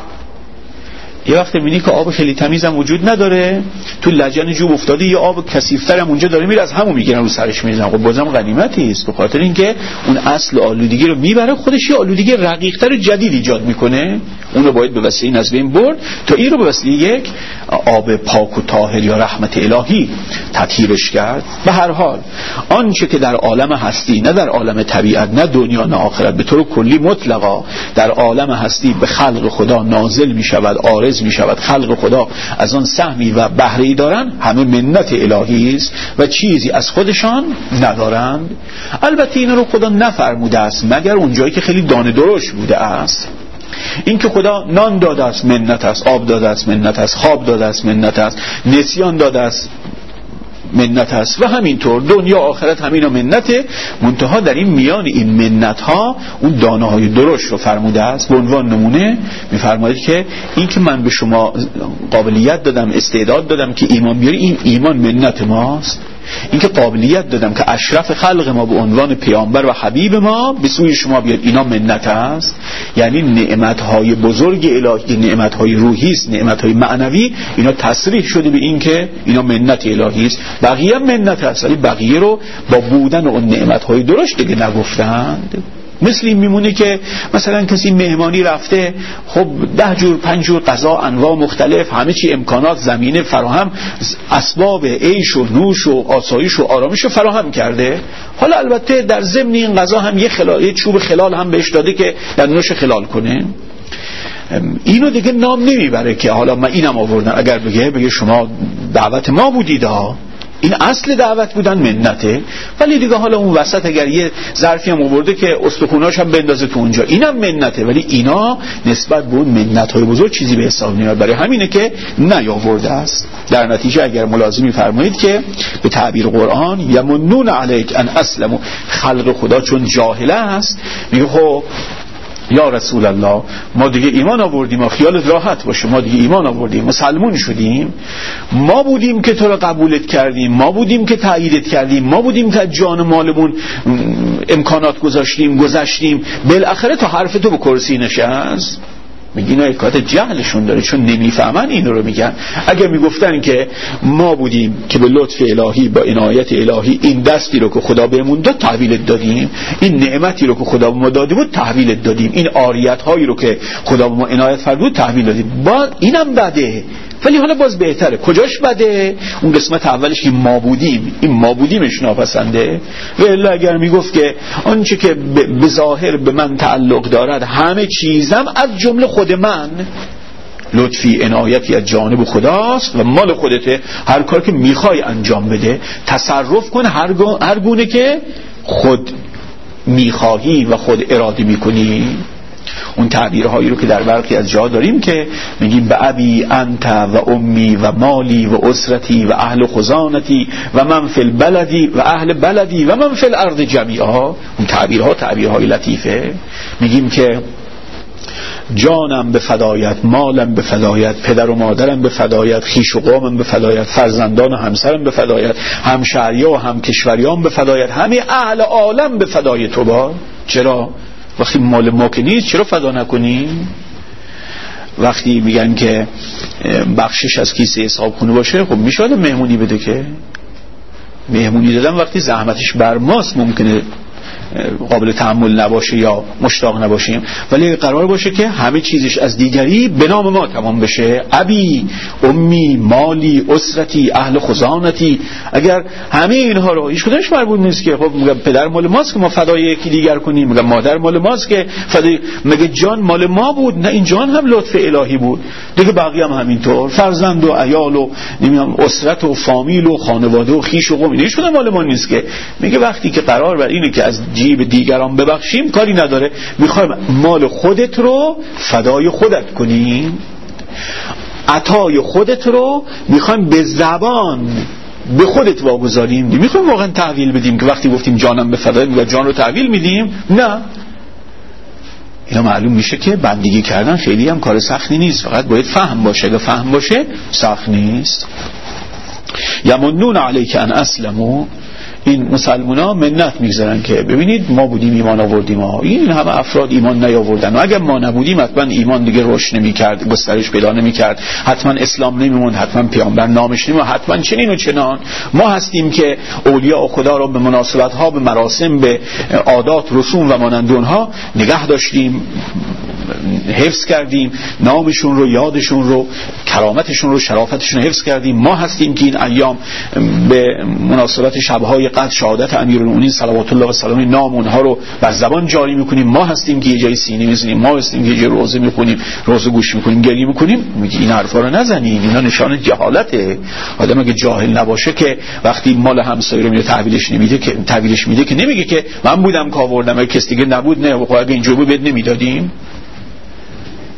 یه وقت می‌بینی که آب خیلی تمیز هم وجود نداره، تو لجن جوب افتاده، یه آب کثیف‌تر هم اونجا داره میره، از همون میگیرن رو سرش میزنن. خب بازم غنیمتی است، به خاطر اینکه اون اصل آلودگی رو میبره، خودش یه آلودگی رقیق‌تر جدید ایجاد میکنه. اونو باید به وسیله این از بین برد تا این رو به وسیله یک آب پاک و طاهر یا رحمت الهی تطهیرش کرد. به هر حال آنچه که در عالم هستی، نه در عالم طبیعت، نه دنیا نه آخرت، به طور کلی مطلقا در عالم هستی به خلق خدا نازل میشود، عارض میشود، خلق خدا از آن سهمی و بهره‌ای دارن، همه منت الهی است و چیزی از خودشان ندارند. البته این رو خدا نفرموده است مگر اونجایی که خیلی دانه درشت بوده است. این که خدا نان داده است منت است، آب داده است منت است، خواب داده است منت است، نسیان داده است منت است و همینطور دنیا آخرت همینا منته. منتها در این میان این منت ها اون دانه های درشت رو فرموده است. به عنوان نمونه میفرماید که این که من به شما قابلیت دادم، استعداد دادم که ایمان بیاری، این ایمان منت ماست. این که قابلیت دادم که اشرف خلق ما به عنوان پیامبر و حبیب ما به سوی شما بیاد، اینا منت است. یعنی نعمت‌های بزرگ الهی، نعمت‌های روحی است، نعمت‌های معنوی، اینا تصریح شده به این که اینا منت الهی است. بقیه منت است، ولی بقیه رو با بودن اون نعمت‌های درشت دیگه نگفتند. مثل این میمونه که مثلا کسی مهمانی رفته، خب 10 جور 5 جور غذا انواع مختلف، همه چی امکانات زمینه فراهم، اسباب عیش و نوش و آسایش و آرامش رو فراهم کرده. حالا البته در ضمن این غذا هم یه چوب خلال هم بهش داده که در نوش خلال کنه. اینو دیگه نام نمیبره که حالا من اینم آوردم. اگر بگه شما دعوت ما بودید ها، این اصل دعوت بودن منته، ولی دیگه حالا اون وسط اگر یه ظرفی هم آورده که استخوناش هم بندازه تو اونجا، اینم منته، ولی اینا نسبت به اون منت‌های بزرگ چیزی به حساب نمیاد. برای همینه که نیاورده است. در نتیجه اگر ملازمی فرمایید که به تعبیر قرآن یمنون علیک ان اسلموا، خلق خدا چون جاهل است میگه خب یا رسول الله ما دیگه ایمان آوردیم، ما خیالت راحت باشه، ما دیگه ایمان آوردیم، مسلمون شدیم، ما بودیم که تو رو قبولت کردیم، ما بودیم که تاییدت کردیم، ما بودیم که جان مالمون امکانات گذاشتیم، بالاخره تو حرف تو به کرسی نشست. میگی اینا حکایت جهلشون داره، چون نمیفهمن اینو رو میگن. اگه میگفتن که ما بودیم که به لطف الهی با عنایت الهی این دستی رو که خدا بهمون داد تحویلت دادیم، این نعمتی رو که خدا به ما داده بود تحویلت دادیم، این عاریت هایی رو که خدا به ما عنایت فرمود تحویل دادیم. باز اینم بده، ولی حالا باز بهتره. کجاش بده؟ اون قسمت اولش که ما بودیم، این ما بودیمش ناپسنده. و الا اگر میگفت که آنچه که به ظاهر به من تعلق دارد همه چیزم از جمله خود من، لطفی عنایتی از جانب خداست و مال خودته، هر کار که میخوای انجام بده، تصرف کن هر گونه که خود میخواهی و خود اراده میکنی. اون تعبیرهایی رو که در برخی از جا داریم که میگیم به ابی انت و امی و مالی و اسرتی و اهل خزانتی و من فی البلدی و اهل بلدی و من فی الارض جمیعا. اون تعبیرهای لطیفه. میگیم که جانم به فدایت، مالم به فدایت، پدر و مادرم به فدایت، خیش و قومم به فدایت، فرزندان و همسرم به فدایت، همشهریا و همکشوریان به فدایت، همه اهل عالم به فدای تو با. چرا؟ وقتی مال ما که نیست چرا فدا نکنیم؟ وقتی میگن که بخشش از کیسه حساب خونه باشه، خب میشه آدم مهمونی بده. که مهمونی دادن وقتی زحمتش بر ماست ممکنه قابل تحمل نباشه یا مشتاق نباشیم، ولی قرار باشه که همه چیزش از دیگری به نام ما تمام بشه. ابی امی مالی اسرتی اهل خزانتی. اگر همه اینها رو هیچ کدومش مربوط نیست که خب میگم پدر مال ماست که ما فدای یکی دیگر کنیم، میگم مادر مال ماست که فدای، مگه جان مال ما بود؟ نه، این جان هم لطف الهی بود دیگه، بقیه هم همینطور، فرزند و عیال و نمیدونم اسرت و فامیل و خانواده و خیش و قوم، اینا هیچ کدوم مال ما نیست. که میگه وقتی که قرار بر اینه که از جیب دیگران ببخشیم کاری نداره، میخوایم مال خودت رو فدای خودت کنیم، عطای خودت رو میخوایم به زبان به خودت واگذاریم. میخوایم واقعا تحویل بدیم که وقتی گفتیم جانم به فدای و جان رو تحویل میدیم؟ نه. اینا معلوم میشه که بندگی کردن خیلی هم کار سختی نیست، فقط باید فهم باشه. اگه فهم باشه سخت نیست. یمنون علیک ان اسلموا، این مسلمونا منت میگذارن که ببینید ما بودیم ایمان آوردیم ها. این همه افراد ایمان نیاوردن و اگر ما نبودیم حتما ایمان دیگه رشد نمیکرد، گسترش پیدا نمیکرد، حتما اسلام نمیموند، حتما پیامبر نامش نمیموند، حتما چنین و چنان. ما هستیم که اولیاء خدا رو به مناسبت ها، به مراسم، به عادات رسوم و مانند اونها نگه داشتیم، حفظ کردیم، نامشون رو، یادشون رو، کرامتشون رو، شرافتشون رو حفظ کردیم. ما هستیم که این ایام به مناسبت شبهای قدر شهادت امیرالمومنین صلوات الله و سلامه نام اونها رو بر زبان جاری میکنیم. ما هستیم که یه جای سینه میزنیم، ما هستیم که یه جای روزه میخونیم، روزه گوش میکنیم، گریه میکنیم. میگه این حرفا رو نزنین، اینا نشان جهالته. آدم اگه جاهل نباشه که وقتی مال همسایه رو میده تحویلش میده که نمیگه که من بودم که آوردم، اگه کسی دیگه نبود نه، اگه اینجوری بود بد نمیدادیم.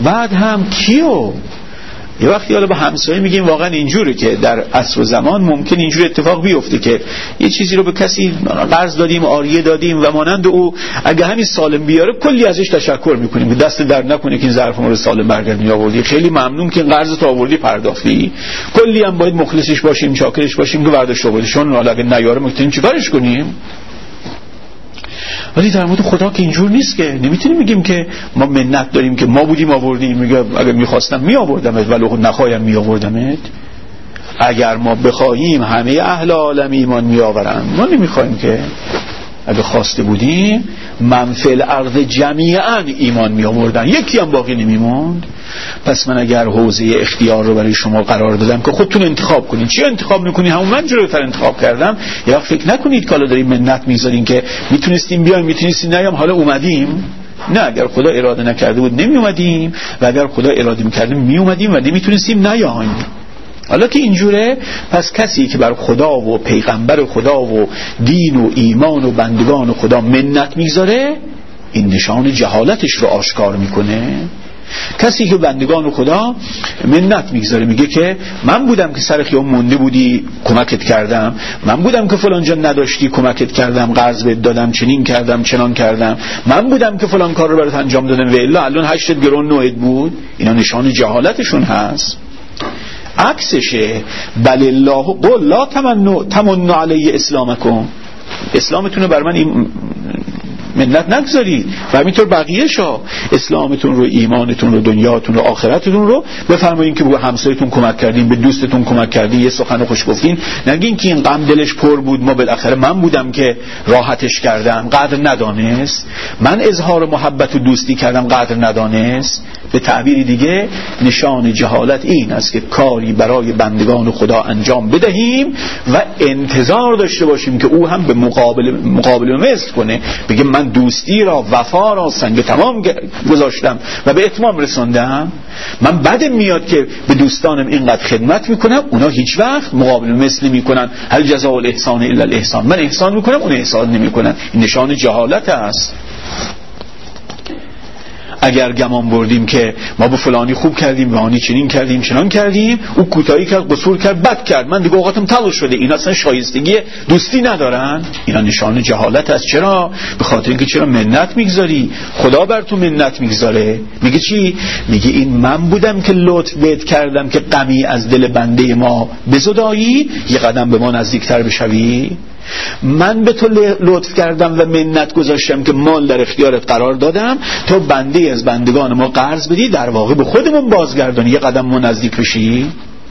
بعد هم کیو؟ یه وقتی حالا با همسایه میگیم واقعا اینجوره که در عصر و زمان ممکن اینجور اتفاق بیفته که یه چیزی رو به کسی قرض دادیم، عاریه دادیم و مانند او اگه همین سالم بیاره کلی ازش تشکر میکنیم که دست درد نکنه که این ظرف ما رو سالم برگردونی آوردی، خیلی ممنون که قرضت آوردی پرداختی. کلی هم باید مخلصش باشیم، شاکرش باشیم که برداشت آوردی، چون حالا اگه نیاره میتونیم چیکارش کنیم؟ ولی در مورد خدا که اینجور نیست که نمیتونیم بگیم که ما منت داریم که ما بودیم آوردیم، میگه اگه میخواستم میآوردمت ولو نخوایم میآوردمت. اگر ما بخواهیم همه اهل عالم ایمان میآورن، ما نمیخوایم که اگه خواسته بودیم من فی الارض جمیعا ایمان میآوردن، یکی هم باقی نمیموند. پس من اگر حوزه اختیار رو برای شما قرار دادم که خودتون انتخاب کنین، چی انتخاب میکنین همون من جلوتر انتخاب کردم، یا فکر نکنید که حالا داریم منت میذارین که میتونستیم بیایم میتونستیم نیام، حالا اومدیم. نه، اگر خدا اراده نکرده بود نمی اومدیم و اگر خدا اراده میکرده می اومدیم و نمیتونستیم نیایم. حالا که اینجوره، پس کسی که بر خدا و پیغمبر خدا و دین و ایمان و بندگان خدا منت میذاره، این نشان جهالتش رو آشکار میکنه. کسی که بندگان خدا منت میگذاره، میگه که من بودم که سر خیام مونده بودی کمکت کردم، من بودم که فلان جا نداشتی کمکت کردم، قرض بهت دادم، چنین کردم چنان کردم، من بودم که فلان کار رو برات انجام دادم و الا الان 8 گرون نوعت بود. اینا نشان جهالتشون هست. عکسشه، بل الله قل لا تمنوا علی اسلامکم، اسلامتون رو بر من منت نگذارید و همینطور بقیه شا اسلامتون رو، ایمانتون رو، دنیاتون رو، آخرتتون رو بفرمایید که به همسایتون کمک کردین، به دوستتون کمک کردین، یه سخن خوش گفتین. نگین که این غم دلش پر بود، ما بالاخره من بودم که راحتش کردم، قدر ندانست، من اظهار محبت و دوستی کردم، قدر ندانست. به تعبیر دیگه نشان جهالت این است که کاری برای بندگان خدا انجام بدهیم و انتظار داشته باشیم که او هم به مقابل مثل کنه، بگه من دوستی را، وفا را سنگ تمام گذاشتم و به اتمام رساندم. من بدم میاد که به دوستانم اینقدر خدمت میکنم، اونا هیچ وقت مقابل مثل نمیکنن، هل جزاء الاحسان الا الاحسان، من احسان میکنم اون احسان نمیکنن. این نشان جهالت است. اگر گمان بردیم که ما به فلانی خوب کردیم، وانی چنین کردیم چنان کردیم، او کوتاهی کرد، قصور کرد، بد کرد، من دیگه اوقاتم تلخ شده، اینا اصلا شایستگی دوستی ندارن. اینا نشان جهالت است. چرا؟ به خاطر اینکه چرا منت میگذاری؟ خدا بر تو منت میگذاره. میگه چی؟ میگه این من بودم که لطف بهت کردم که غمی از دل بنده ما بزدایی، یه قدم به ما نزدیکتر بشوی. من به تو لطف کردم و منت گذاشتم که مال در اختیارت قرار دادم، تو بنده از بندگان ما قرض بدی، در واقع به خودمون بازگردانی، یه قدم ما نزدیک بشی.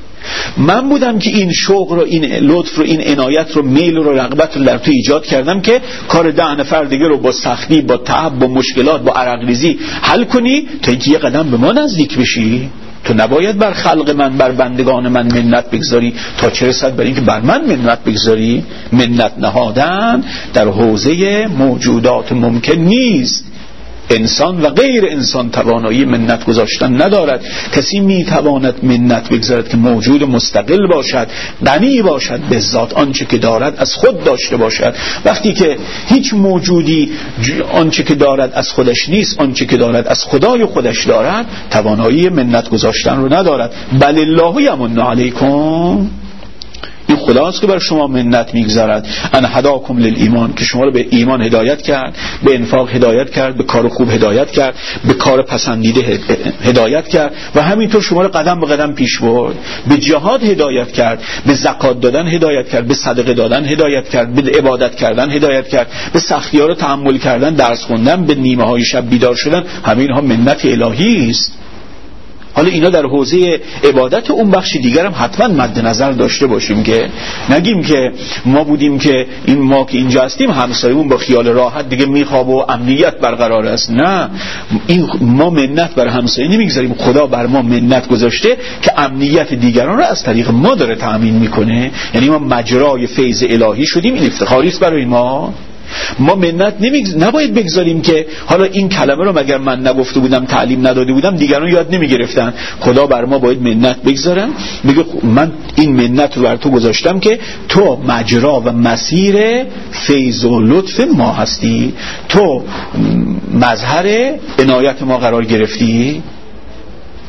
من بودم که این شوق رو، این لطف رو، این عنایت رو، میل رو، رغبت رو در تو ایجاد کردم که کار 10 نفر دیگه رو با سختی، با تعب، با مشکلات، با عرق ریزی حل کنی تا اینکه یه قدم به ما نزدیک بشی. تو نباید بر خلق من، بر بندگان من منت بگذاری تا چه رسد بر اینکه بر من منت بگذاری. منت نهادن در حوزه موجودات ممکن نیست. انسان و غیر انسان توانایی منت گذاشتن ندارد. کسی میتواند منت بگذارد که موجود مستقل باشد، غنی باشد به ذات، آنچه که دارد از خود داشته باشد. وقتی که هیچ موجودی آنچه که دارد از خودش نیست، آنچه که دارد از خدای خودش دارد، توانایی منت گذاشتن رو ندارد. بل الله یمن علیکم، این خداست که بر شما منت میگذارد. ان هداکم للایمان، که شما رو به ایمان هدایت کرد، به انفاق هدایت کرد، به کار خوب هدایت کرد، به کار پسندیده هدایت کرد و همینطور شما رو قدم به قدم پیش برد. به جهاد هدایت کرد، به زکات دادن هدایت کرد، به صدقه دادن هدایت کرد، به عبادت کردن هدایت کرد، به سختی‌ها رو تحمل کردن، درس خوندن، به نیمه های شب بیدار شدن. همه اینها منت الهی است. حالا اینا در حوزه عبادت اون بخش دیگر هم حتما مد نظر داشته باشیم که نگیم که ما بودیم که این ما که اینجا هستیم همسایمون با خیال راحت دیگه میخوابه و امنیت برقرار است. نه، این ما منت بر همسایه نمیگذاریم، خدا بر ما منت گذاشته که امنیت دیگران رو از طریق ما داره تأمین میکنه. یعنی ما مجرای فیض الهی شدیم. این افتخاری است برای ما. ما منت نباید بگذاریم که حالا این کلمه رو مگر من نگفته بودم، تعلیم نداده بودم، دیگران یاد نمیگرفتن. خدا بر ما باید منت بگذارن، بگه من این منت رو بر تو گذاشتم که تو مجرا و مسیر فیض و لطف ما هستی، تو مظهر عنایت ما قرار گرفتی.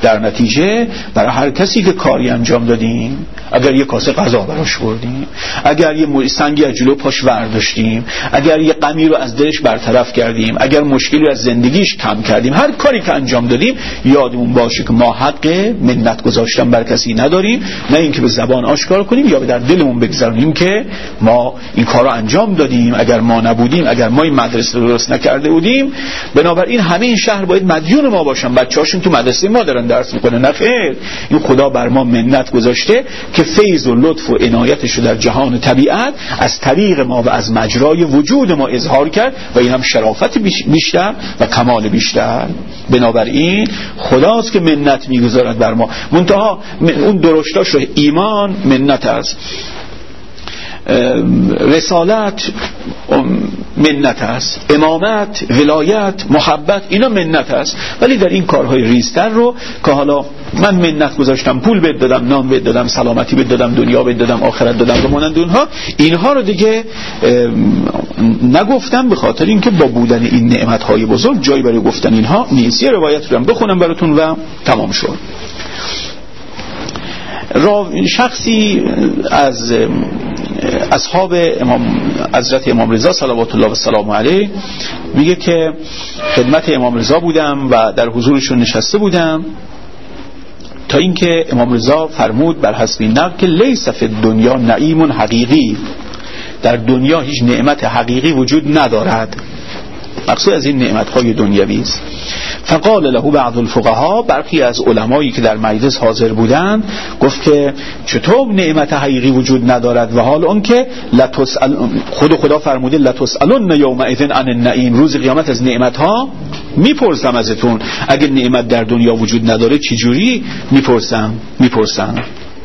در نتیجه برای هر کسی که کاری انجام دادیم، اگر یه کاسه غذا براش بردیم، اگر یه سنگی از جلو پاش برداشتیم، اگر یه غمی رو از دلش برطرف کردیم، اگر مشکلی از زندگیش کم کردیم، هر کاری که انجام دادیم یادمون باشه که ما حق منت گذاشتن بر کسی نداریم، نه اینکه به زبان آشکار کنیم یا به در دلمون بگذاریم که ما این کارو انجام دادیم، اگر ما نبودیم، اگر ما این مدرسه رو درست نکرده بودیم بنابراین همه این شهر باید مدیون ما باشن، بچه‌هاشون تو مدرسه ما دارن درس میکنن. نه خیر، این خدا بر ما منت گذاشته که فیض و لطف و عنایتش رو در جهان طبیعت از طریق ما و از مجرای وجود ما اظهار کرد و این هم شرافت بیشتر و کمال بیشتر. بنابراین خداست که منت میگذارد بر ما، منتها اون درشتاش ایمان منت است، رسالت منت است، امامت، ولایت، محبت، اینا منت است. ولی در این کارهای ریزتر رو که حالا من منت گذاشتم، پول بهت دادم، نام بهت دادم، سلامتی بهت دادم، دنیا بهت دادم، آخرت دادم و مانند اونها، اینها رو دیگه نگفتم به خاطر اینکه با بودن این نعمت‌های بزرگ جایی برای گفتن اینها نیست. یه روایت رو هم بخونم براتون و تمام شد. شخصی از اصحاب حضرت امام رضا صلوات الله و سلام علیه میگه که خدمت امام رضا بودم و در حضورشون نشسته بودم تا اینکه امام رضا فرمود بر حسب نقل که لیس فی الدنیا نعیم حقیقی، در دنیا هیچ نعمت حقیقی وجود ندارد، مقصود از این نعمت‌های دنیوی است. فقال له بعض الفقهاء، برخی از علمایی که در مجلس حاضر بودند گفت که چطور نعمت حقیقی وجود ندارد و حال اون که خدا فرموده لتسألن یومئذ عن النعیم، روز قیامت از نعمت‌ها میپرسم ازتون. اگر نعمت در دنیا وجود نداره چه جوری میپرسم.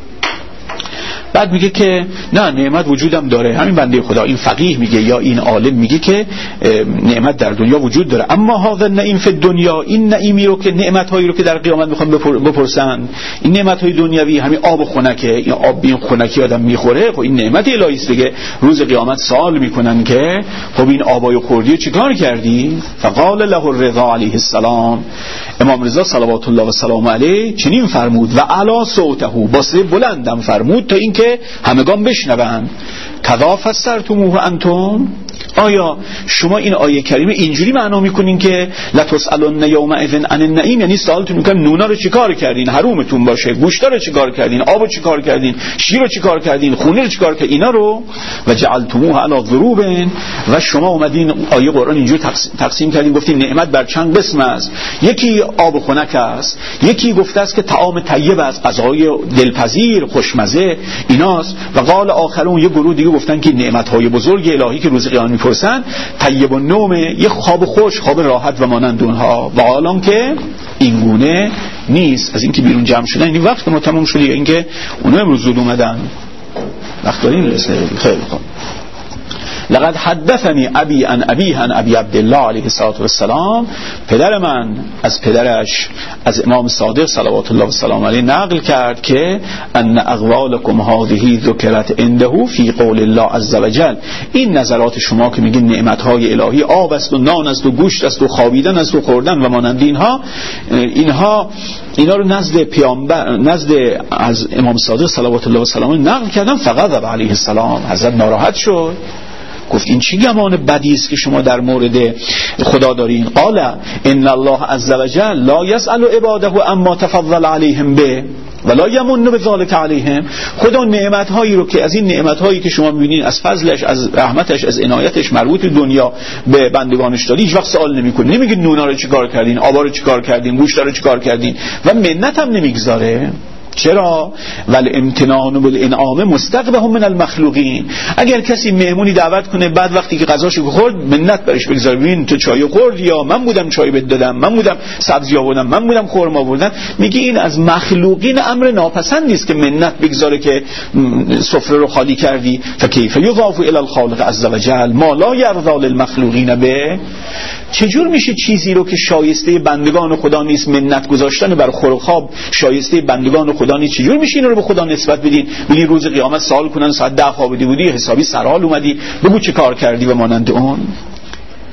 بعد میگه که نه، نعمت وجودم داره. همین بنده خدا، این فقیه میگه یا این عالم میگه که نعمت در دنیا وجود داره، اما هذا النعیم فی الدنیا، این نعیمی رو که نعمت‌هایی رو که در قیامت میخوان بپرسن، این نعمت‌های دنیوی، همین آب و خنکه، این آب بین خنکی آدم میخوره، خب این نعمت الهی است دیگه. روز قیامت سوال میکنن که خب این آبای خوردی چیکار کردی؟ فقال له الرضا علیه السلام، امام رضا صلوات الله و سلام علیه چنین فرمود و علی صوته، با صدای بلندم فرمود تا اینکه همگان بشنوند، کذا فسرتموه انتم، آیا شما این آیه کریمه اینجوری معنا میکنین که لتسألن یومئذ عن النعیم، یعنی سوالتون میکنن نونا رو چیکار کردین، حرومتون باشه، گوشتا رو چیکار کردین، آب رو چیکار کردین، شیر رو چیکار کردین، خونه رو چیکار کردین، اینا رو و جعلتموه علی ضروب، و شما اومدین آیه قرآن اینجوری تقسیم کردین گفتین نعمت بر چند قسم است، یکی آب و خنک است، یکی گفته است که طعام طیب است، غذای دلپذیر خوشمزه ایناست، و قال آخرون یه گروه دیگه گفتن که نعمت‌های بزرگ الهی که روز قیامت میپرسن طیب النوم، یه خواب خوش، خواب راحت و مانند اونها، و حالان که این گونه نیست. از اینکه بیرون جمع شدن این وقت ما تمام شد، اینکه اونا امروز زود اومدن وقت داریم خیلی خوب. لقد حدثني ابي عن ابيه عن ابي عبد الله عليه الصلاه والسلام، پدر من از پدرش از امام صادق صلوات الله و سلام علیه نقل کرد که ان اقوالكم هذه ذکرت عنده في قول الله عز وجل، این نظرات شما که میگین نعمت‌های الهی آب است و نان است و گوشت است و خوابیدن است و خوردن و مانند اینا رو نزد پیامبر، نزد از امام صادق صلوات الله و سلام علیه نقل کردن. فغضب علیه السلام، حضرت ناراحت شد، گفت این چی گمان بدی است که شما در مورد خدا دارین. قال ان الله عز وجل لا يسأل عباده اما تفضل عليهم به ولا يمن بذلك عليهم، خدا نعمت‌هایی رو که از این نعمت‌هایی که شما می‌بینین از فضلش، از رحمتش، از عنایتش مربوط به دنیا به بندگانش دادی، هیچ وقت سوال نمی‌کنه، نمیگه نونا رو چیکار کردین، آبا رو چیکار کردین، گوشت رو چیکار کردین، و منت هم نمیگذاره. چرا؟ ول امتنان بالانعام مستقبح من المخلوقین، اگر کسی مهمونی دعوت کنه بعد وقتی که غذاشو خورد منت برش بگذاره، ببین تو چای خوردی، یا من بودم چای بهت دادم، من بودم سبزی آوردم، من بودم خرما آوردم، میگه این از مخلوقین امر ناپسندی است که منت بگذاره که سفره رو خالی کردی. فکیف یضاف الی الخالق عز وجل ما لا یرضی للمخلوقین به، چجور میشه چیزی رو که شایسته بندگان خدا نیست، منت گذاشتن بر خور و خواب شایسته بندگان خدا نیست، چجور میشه اینا رو به خدا نسبت بدین؟ ببین روز قیامت سوال کنن ساعت 10 خوابیده بودی، حسابی سرحال اومدی، بگو چه کار کردی و مانند اون.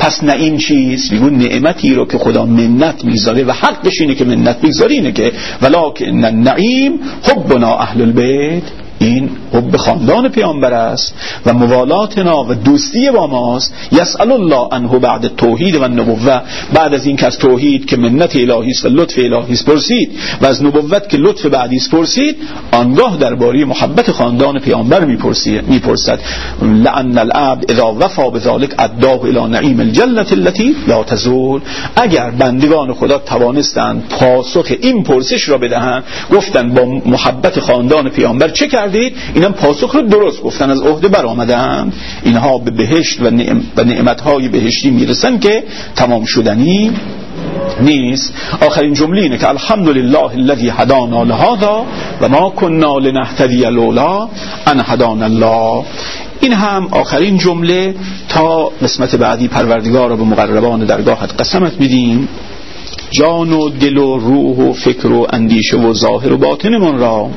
پس نعیم چیست؟ میگون نعمتی رو که خدا منت میذاره و حقش اینه که منت میذاره اینه که ولکن النعیم حبنا اهل البیت، این حب خاندان پیامبر است و موالاتنا و دوستی با ماست. یسأل الله عنه بعد توحید و نبوت، بعد از این که از توحید که منت الهی است و لطف الهی است پرسید و از نبوت که لطف بعدی است پرسید، آنگاه درباره محبت خاندان پیامبر میپرسد. لأن العبد اذا وفى بذلك اداه الى نعیم الجنة التي لا تزول. اگر بندگان خدا توانستند پاسخ این پرسش را بدهند، گفتن با محبت خاندان پیامبر چه کردید؟ اینم پاسخ رو درست گفتن، از عهده برآمدند، اینها به بهشت و نعمتهای بهشتی میرسن که تمام شدنی نیست. آخرین جمله اینه که الحمدلله الذی هدانا لهذا و ما كنا لنهتدی لولا ان هدانا الله. این هم آخرین جمله. تا قسمت بعدی پروردگار را به مقربان درگاهت قسمت میدیم جان و دل و روح و فکر و اندیشه و ظاهر و باطن من را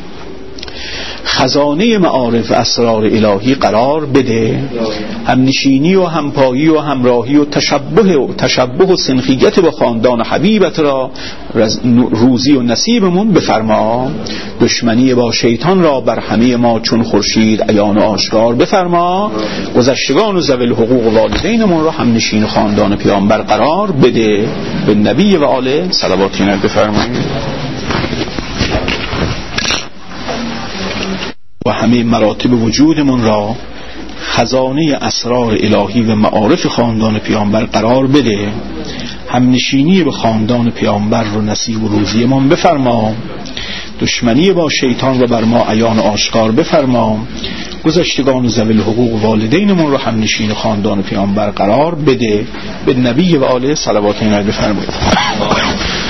خزانه معارف و اسرار الهی قرار بده. همنشینی و همپایی و همراهی و تشبه و سنخیت با خاندان حبیبت را روزی و نصیبمون بفرما. دشمنی با شیطان را بر همه ما چون خورشید عیان و آشکار بفرما. گذشتگان و ذوی الحقوق والدینمون را همنشین خاندان پیامبر قرار بده. به نبی و آله صلواتی بفرمایید. و همه مراتب وجودمون را خزانه اسرار الهی و معارف خاندان پیامبر قرار بده. همنشینی به خاندان پیامبر رو نصیب و روزیمان بفرما. دشمنی با شیطان رو بر ما عیان و آشکار بفرما. گذشتگان و ذوی الحقوق والدینمون رو همنشین خاندان پیامبر قرار بده. به نبی و آله صلوات و بفرمایید.